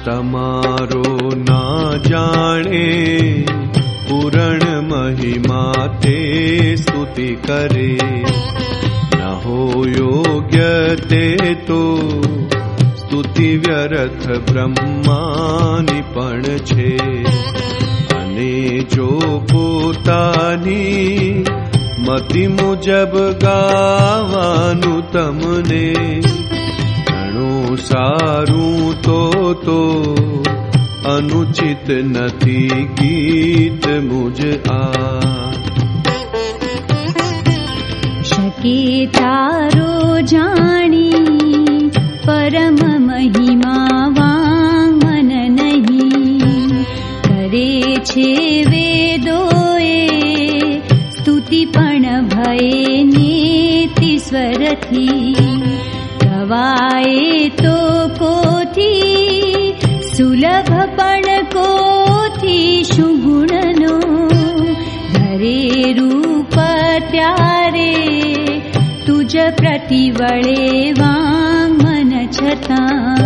તમારો ના જાણે પૂરણ મહિમા તે સ્તુતિ કરે. ન હો યોગ્ય તે તો સ્તુતિ વ્યર્થ બ્રહ્માની પણ છે. અને જો પોતાની મતિ મુજબ ગાવાનું તમને ઘણું સારું તો અનુચિત નથી ગીત મુજ આ. શકે તારો જાણી પરમ મહિમા વાંગમન નહીં. કરે છે વેદોએ સ્તુતિ પણ ભય નીતિ સ્વરથી. ગવાય તો કોથી સુલભ પણ કોથી શું ગુણનો. ધરે રૂપ ત્યારે તુજ પ્રતિવળે વાંગમન છતાં.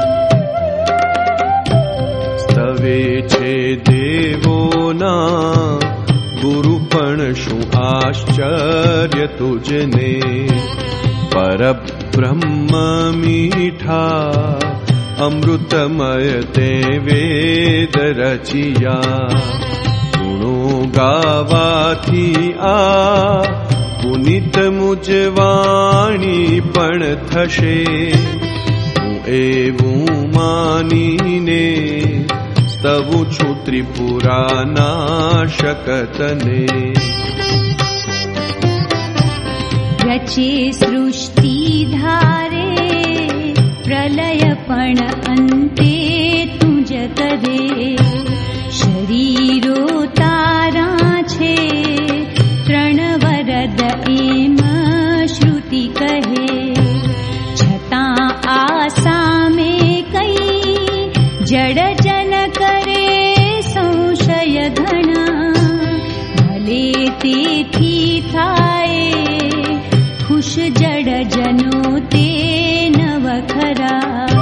સ્તવે છે દેવોના ગુરુ પણ શું આશ્ચર્ય તુજને. પરબ્રહ્મ મીઠા અમૃતમય તે વેદ રચિયા. ગુણો ગાવાથી આ પુનિત મુજ વાણી પણ થશે. હું એવું માનીને સ્તવું છું ત્રિપુરાનાશક તને. રચે સૃષ્ટિ ધારે પ્રલય પણ અંતે તુજ કરે. શરીરો તારા છે ત્રણ વરદ એમ શ્રુતિ કહે. છતાં આ સામે કઈ જડ જન કરે સંશય ઘણા. ભલે તેથી થાય ખુશ જડ જનો તે નવખરા.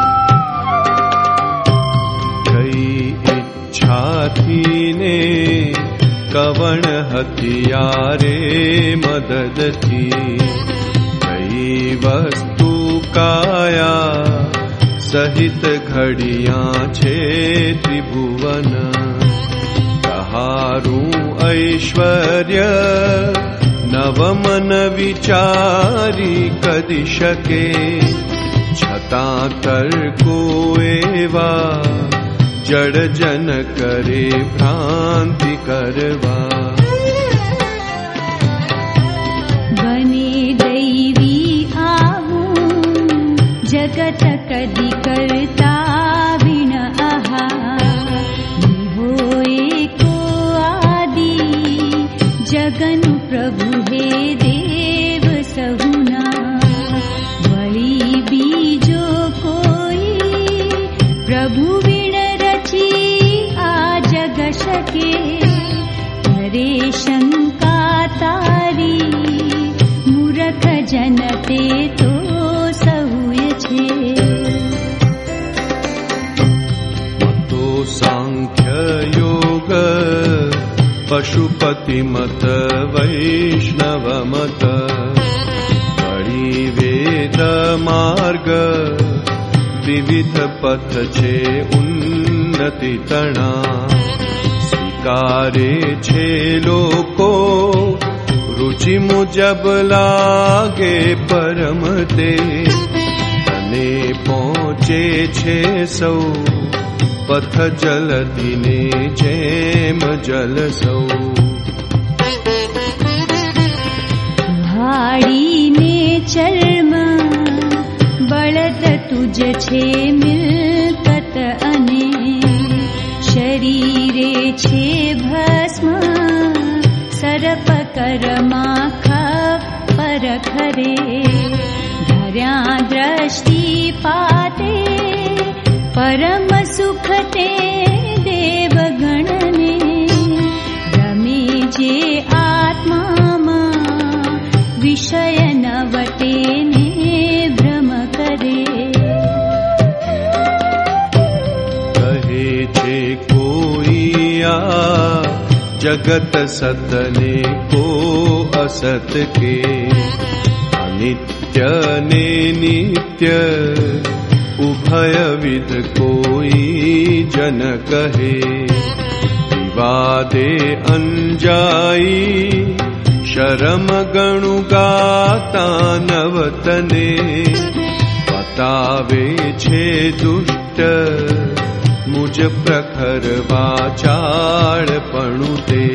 કઈ ઈચ્છાથી ને કવણ હથિયારે મદદથી. કઈ વસ્તુ કાયા સહિત ઘડિયા છે ત્રિભુવન. કહારું ઐશ્વર્ય નવમન વિચારી કદી શકે. છતાં તર્કો એવા જડ જન કરે ભ્રાંતિ કરવા. બને દૈવી આવું જગત કદી કરતા વિણ આહા. હોય કો આદિ જગનું પ્રભુ હે દેવ સહુના. વળી બીજો કોઈ પ્રભુ વિણ રચી આ જગ શકે. હરે શંકા તારી મૂરખ જન તે તો સહુય છે. મતો સાંખ્ય યોગ પશુપતિ મત વૈષ્ણવ મત. વળી વેદ માર્ગ વિવિધ પથ છે ઉન્નતિ તણા. સ્વીકારે છે લોકો રુચિ મુજબ લાગે પરમ તે. અને પહોંચે છે સૌ પથ જલદીને જેમ જલ સૌ. હાડીને ચર્મ બળદ તુજ છે મિલકત અને. શરીરે છે ભસ્મ સર્પ કરમાં ખપર ખરે. ધર્યા દ્રષ્ટિ પાતે પરમ સુખ તે દેવગણને. રમે જે આત્મામાં વિષય નવટે ને ભ્રમ કરે. छे कोई आ जगत सतने को असत के अनित्य ने नित्य उभय विध कोई जन कहे विवादे अंजाई शरम गणु गाता नवतने बतावे छे दुष्ट मुझ प्रखर वाचाल पणुते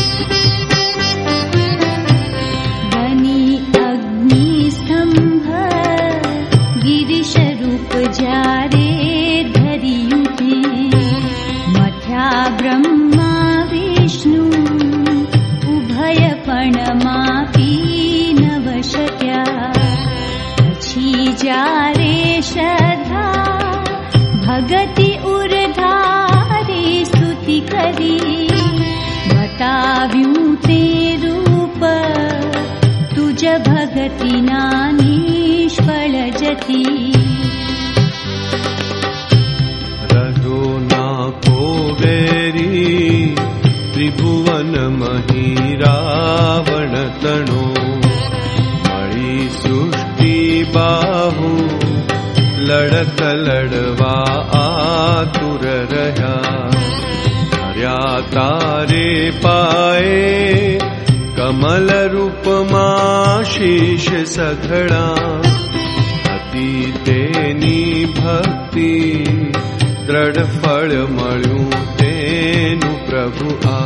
बनी अग्नि स्तंभ गिरीश रूप जारे धरियु थे मथ्या ब्रह्मा विष्णु उभय पणमापी नव शक्या पछी जारे श्रद्धा भगति उर्धारी स्तुति करी बताव्यू ते रूप तुज भगति ना निष्फल जति रहो ना को वेरी त्रिभुवन मही रावण तणो मळी सृष्टि बाहु लड़त लड़वा आतुर रहा हर्या तारे पाए कमल रूप मां शीश सघड़ा अति तेनी भक्ति दृढ़ फल मळ्यु तेनु प्रभु आ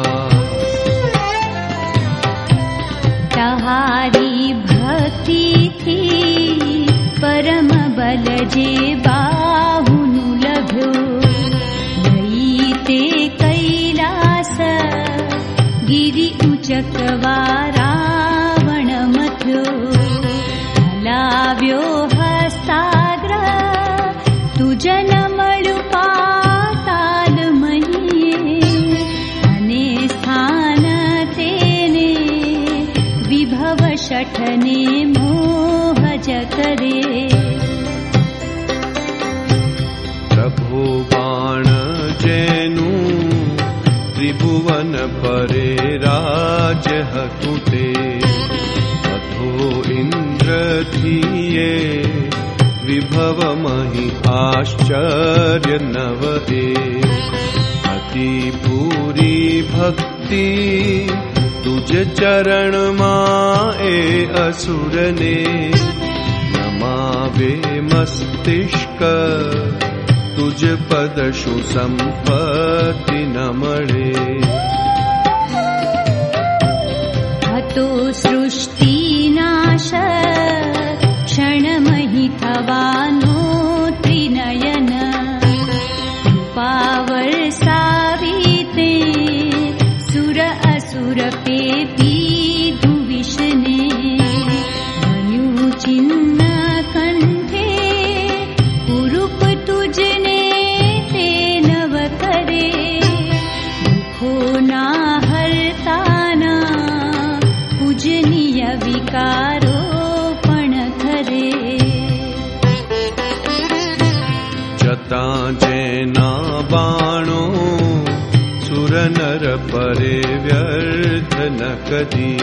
तहारी भक्ति थी परम बल जे बाहुनु लभ्यो भई ते कैलास गिरि उचकवा रावण मथ्यो हलाव्यो हस्ताग्र तुजन मळ्यु पाताल महीए अने स्थान तेने विभव शठने करे प्रभु बाण जेनु त्रिभुवन परे राज हकुते अधो इंद्र थिये विभव मही आश्चर्य नवहे अति पूरी भक्ति तुझ चरण माए असुर ने नमावे मस्तिष्क तुझ पदशु संपत्ति न मळे हतो सृष्टि नाश क्षण मही थवानो त्रिनयन पावर साविते सुर असुर पे पीधु विष्णे धन्यु चिन्ह कंठे कुरूप तुझने ते नव करे दुखो ना हरताना पूजनीय विकारो पण करे जता जेना बाणो सुर नर परे व्यर्थ न कदी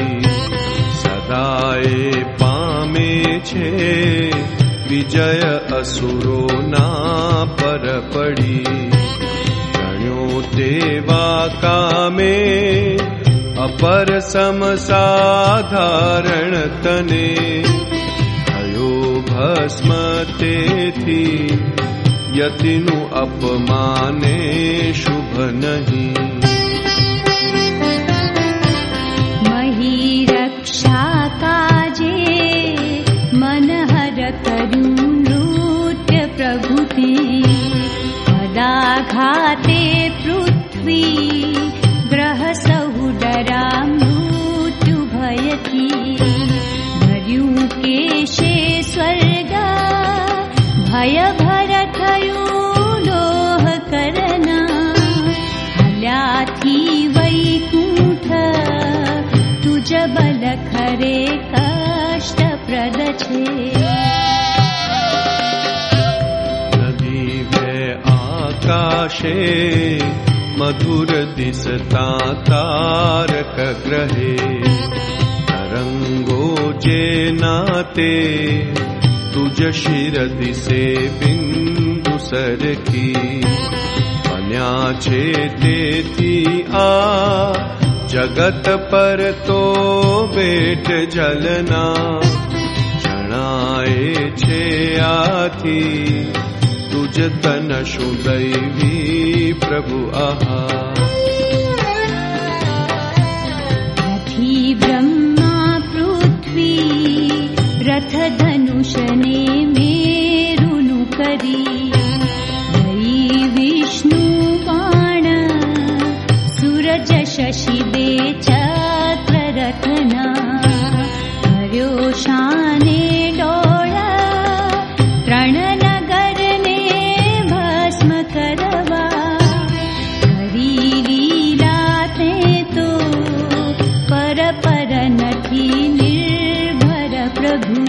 सदाए पामे छे विजय असुरो ना पर पड़ी गण्यो तेवा कामे अपर सम साधारण तने भयो भस्म तेथी यतिनु अपमाने शुभ नहीं मही रक्षा काजे मनहर करु नृत्य प्रभुते पदाघाते पृथ्वी ग्रह सहुडरा मृत्यु भयती भर्यु केशे स्वर्ग भय भर थयु लोह करना हल्याथी वैकुंठ तुज बल खरे कष्ट प्रद छे नदी वे आकाशे मधुर दिसता तारक ग्रहे तरंगो जे नाते तुझ शिर दिसे बिंदु सरखी बन्या छे तेथी आ जगत पर तो बेट जलना जणाए छे आथी तुझ तन शु दैवी प्रभु आहा रथी ब्रह्मा पृथ्वी रथ धनुष ने मेरुनु करी दई विष्णु बाण सूरज शशि दे चक्र रथना कर्यो शाने डोळा त्रण नगर ने भस्म करवा करी लीला ते तो पर पर नथी निर्भर प्रभु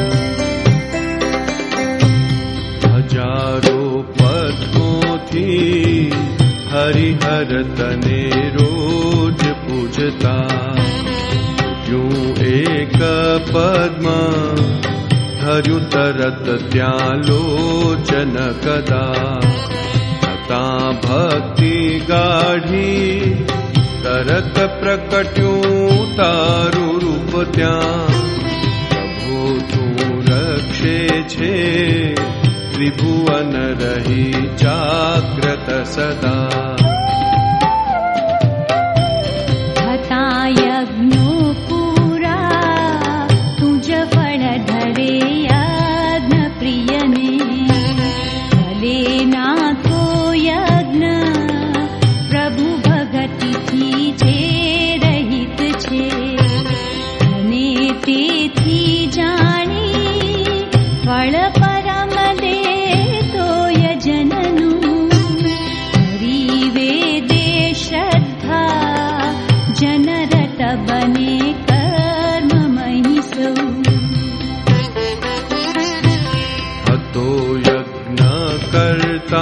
हजारो पद्मोथी हरिहर तने रोज पूजता यूं एक पद्म धर्यु तरत त्या लोचन कदा तथा भक्ति गाढ़ी तरत प्रकट्यूं तारु रूप त्या प्रभु तू रक्षे छे त्रिभुवन रही जाग्रत सदा हता यज्ञो पूरा तुझ फल धरे यज्ञ प्रियने भले ना तो यज्ञ प्रभु भगति थी जे रहित छे अने तेथी जाणी फल परम दे तो यजननु हरि वेदे श्रद्धा जनरत बने कर्म महिसौ हतो यज्ञ करता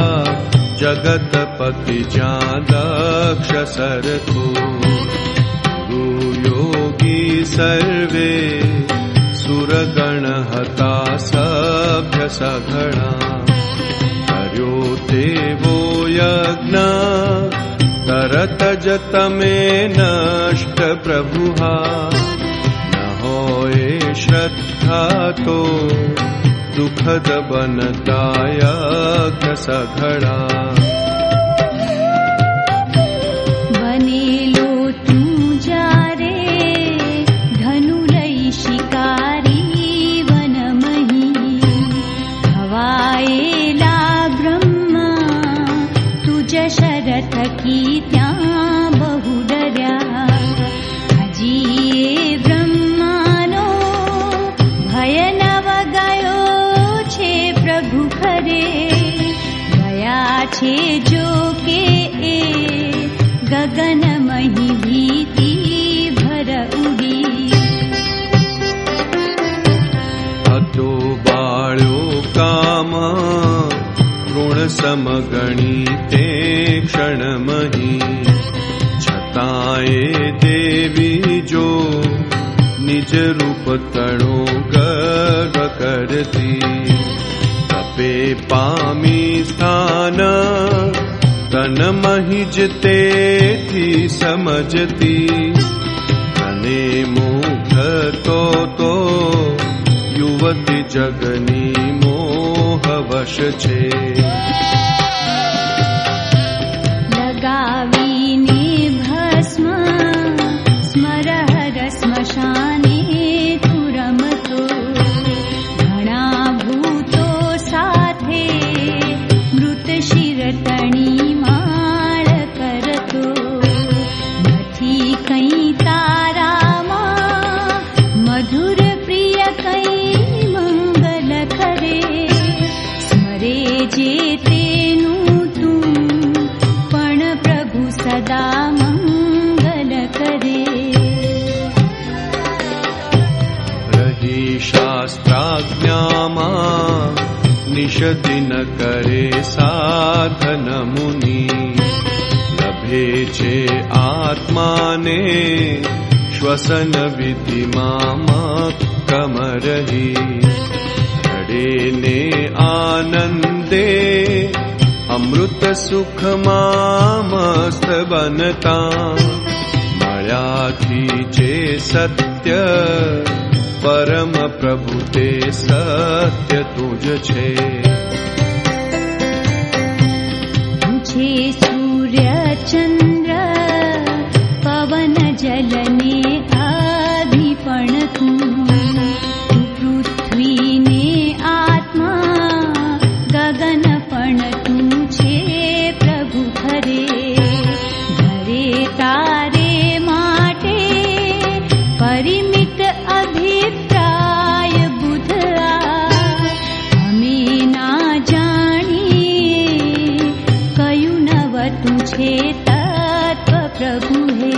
जगतपति जा दक्ष सरथो गुरु योगी सर्वे सुरगण हता सभ्य सघड़ा कर्यो देवो यज्ञ तरत जत में नष्ट प्रभुहा न होए श्रद्धा तो दुखद बनता यज्ञ सघड़ा बनेलो तू जारे धनु लई शिकारी वन मही हवाएला ब्रह्मा तुझ शरथ की त्या बहु डर्या हजीए ब्रह्मानो भय नव गयो छे प्रभु खरे गया छे जो के गगन मही भीति भर उड़ी हतो बाळ्यो काम ऋण समगणी ते क्षण मही छताए देवी जो निज रूप तणो गर्व करती तपे पामी स्थान तन महिजते थी समझती तने मुख तो युवती जगनी मोहवश छे लगावीने भस्म स्मरहर श्मशाने तु रमतो घणा भूतो साथे मृत शिर तणी माळ करतो नथी कई तारामा मधुर प्रिय कई मंगल करे स्मरे जे तेनु तू पण प्रभु सदा मंगल करे रही शास्त्राज्ञामा નિષદિન કરે સાધન મુનિ લભે છે આત્માને શ્વસન વિધિમાં મક્કમ રહી રડે ને આનંદે અમૃત સુખમાં મસ્ત બનતા મળ્યાથી છે સત્ય પરમ પ્રભુ તે સત્ય તુજ છે तुझे सूर्य चंद्र पवन जल ने आधिपण तू पृथ्वी ने आत्मा गगन पण तू छे प्रभु घरे घरे तारे माटे परिमित अभिप्राय बुध हमें ना जानिए कયું નવતું છે તત્વ પ્રભુ હે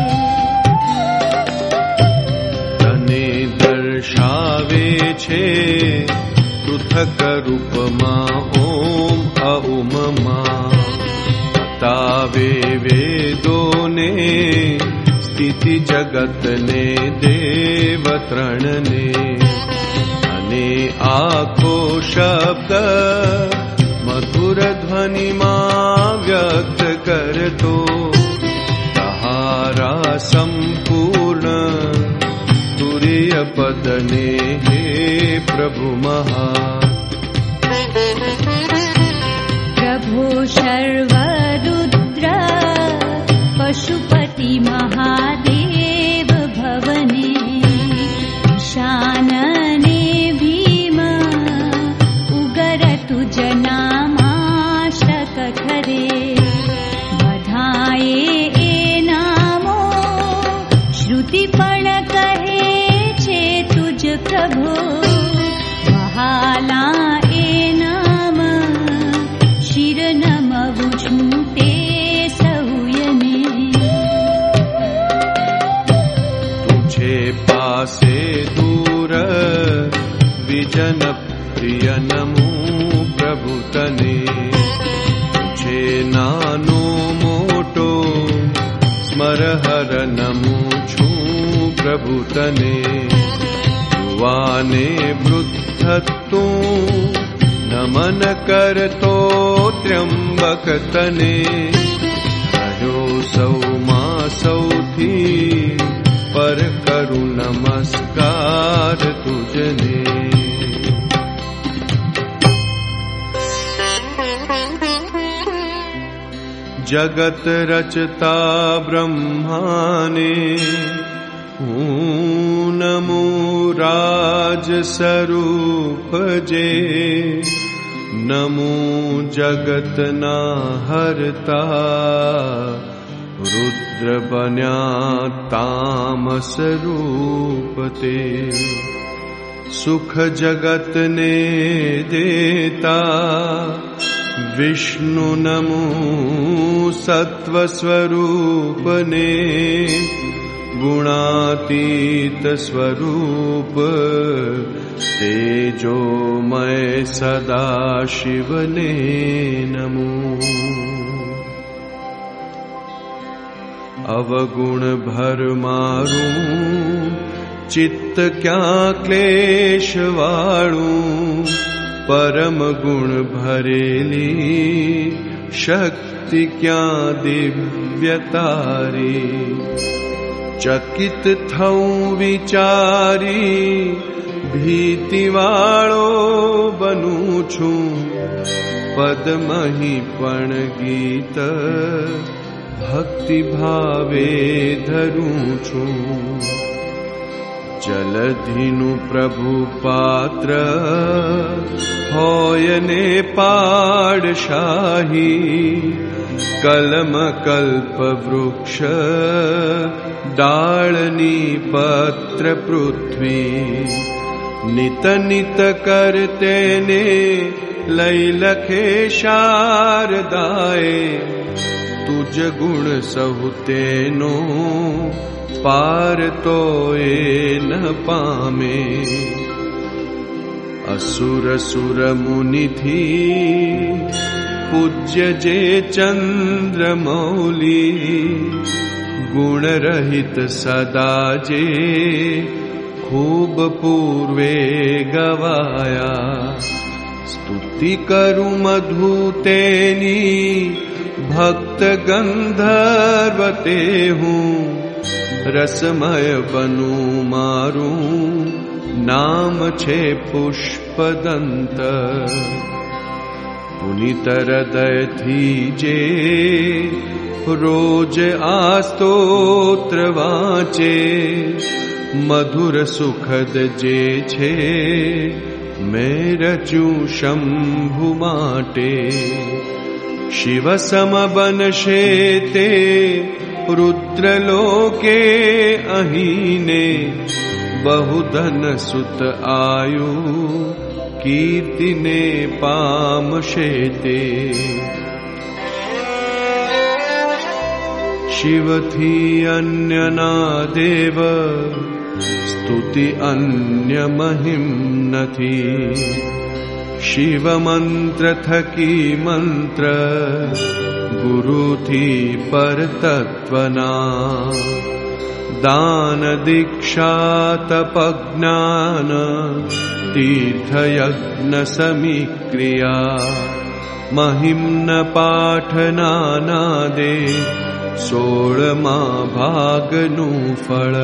તને દર્શાવે છે પૃથક રૂપમાં ઓમ અઉમમાં બતાવે વેદોને સ્થિતિ જગતને દેવ ત્રણને અને આખો શબ્દ મધુર ધ્વનિમાં વ્યક્ત કરતો તહારા સંપૂર્ણ તુર્ય પદને હે પ્રભુ મહા પ્રભો સર્વરુદ્ર પશુપતિ મહાદેવ ભવને ઈશાનને ભીમ ઉગર તુજ નામાશક ખરે બધાએ એ નામો શ્રુતિ પણ કહે છે તુજ પ્રભુ વહાલા એ નામ શિર નમવું છું તે સહુયને તુझे પાસે દૂર વિજન પ્રિય નમું પ્રભુ તને તુझे નાનો મોટો સ્મરહર નમું છું પ્રભુ તને યુવાને વૃદ્ધ તું નમન કરતો ત્ર્યંબક તને રહ્યો સૌમાં સૌથી પર કરું નમસ્કાર તુજને જગત રચતા બ્રહ્માને હું નમું રાજ સ્વરૂપ જે નમું જગતના હરતા રુદ્ર બન્યા તામસ રૂપ તે સુખ જગતને દેતા વિષ્ણુ નમું સત્વ સ્વરૂપને ગુણાતીત સ્વરૂપ તેજોમય સદા શિવને નમો અવગુણ ભર મારું ચિત્ત ક્યાં ક્લેશ વાળું પરમ ગુણ ભરેલી શક્તિ ક્યાં દિવ્ય તારી ચકિત થઉં વિચારી ભીતિવાળો બનું છું પદમહી પણ ગીત ભક્તિ ભાવે ધરું છું જલધિનું પ્રભુ પાત્ર હોય ને પાડશાહી કલમ કલ્પ વૃક્ષ ડાળની પત્ર પૃથ્વી નિત નિત કરતે ને લઈ લખે શારદાએ તુજ ગુણ સહુ તેનો પાર તો એ ન પામે असुर सुर मुनि थी पूज्य जे चंद्रमौली गुण रहित सदा जे खूब पूर्वे गवाया स्तुति करु मधु तेनी भक्त गंधर्वते हूँ रसमय बनु मारू नाम छे पुष्पदंत पुनीत हृदय थी जे रोज आस्तोत्र वाचे मधुर सुखद जे छे मैं रचू शंभु माटे शिव सम बनशे ते रुद्रलोके अहीने बहुधन सुत आयु कीर्ति ने पामशे ते शिव थी अन्य ना देव स्तुति अन्य महिम नथी शिव मंत्र थकी मंत्र गुरु थी पर तत्वना दान दीक्षा तप ज्ञान तीर्थ यज्ञ समीक्रिया महिम्न पाठ नानादे 16मा भागनु फल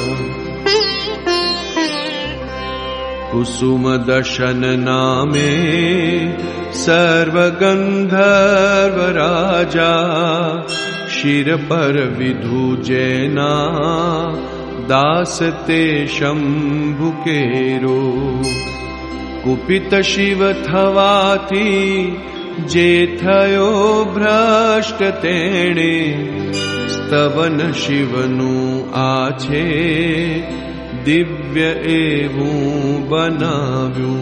कुसुम दशन नामे सर्व गंधर्व राजा शिर पर विधु जैना दास ते शंभु केरो कुपित शिव थवाती जे थयो भ्रष्ट तेणे स्तवन शिवनु आछे दिव्य एवं बनाव्यू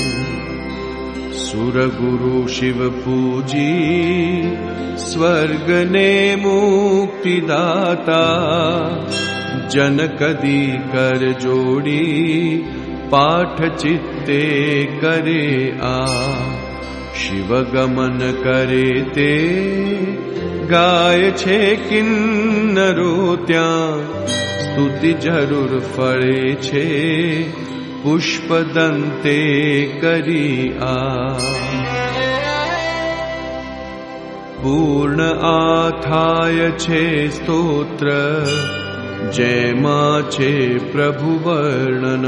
सुर गुरु शिव पूजी स्वर्ग ने मुक्ति दाता जन कदी कर जोड़ी पाठ चित्ते करे आ शिव गमन करे ते गाय छे किन्नरो त्यां स्तुति जरूर फळे छे पुष्प दंते करी आ पूर्ण आथाय छे स्तोत्र जयमा छे प्रभु वर्णन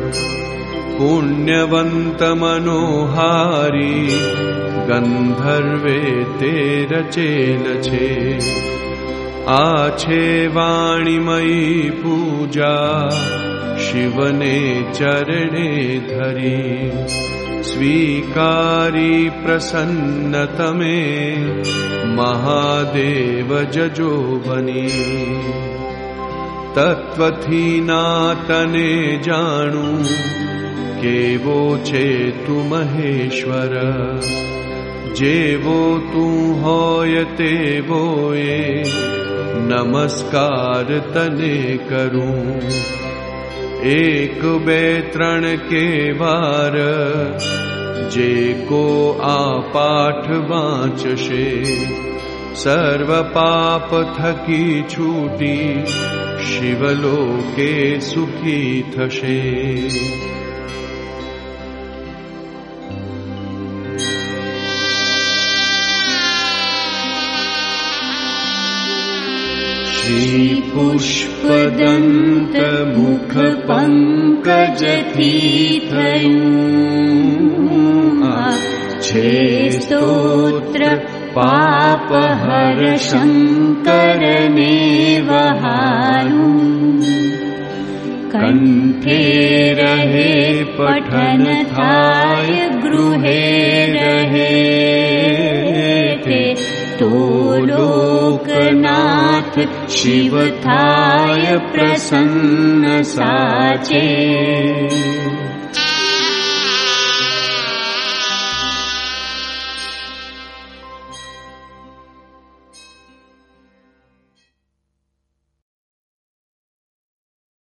पुण्यवंत मनोहारी गंधर्वे ते रचेल छे आछे वाणीमयी पूजा शिवने चरणे धरी स्वीकारी प्रसन्न तमे महादेव जजो बनी तत्वथी नातने जाणू केवो छे तू महेश्वर जेवो तू होय तेवो ए नमस्कार तने करूं एक बे त्रण के वार जे को आ पाठ वांचशे सर्व पाप थकी छूटी शिवलोके सुखी थशे श्री पुष्पदंत मुख पंकज थी छे स्तोत्र पाप हर शंकर ने वहारू कंठे रहे पठन थाय गृहे रहे थे तो लोकनाथ शिव थाय प्रसन्न साचे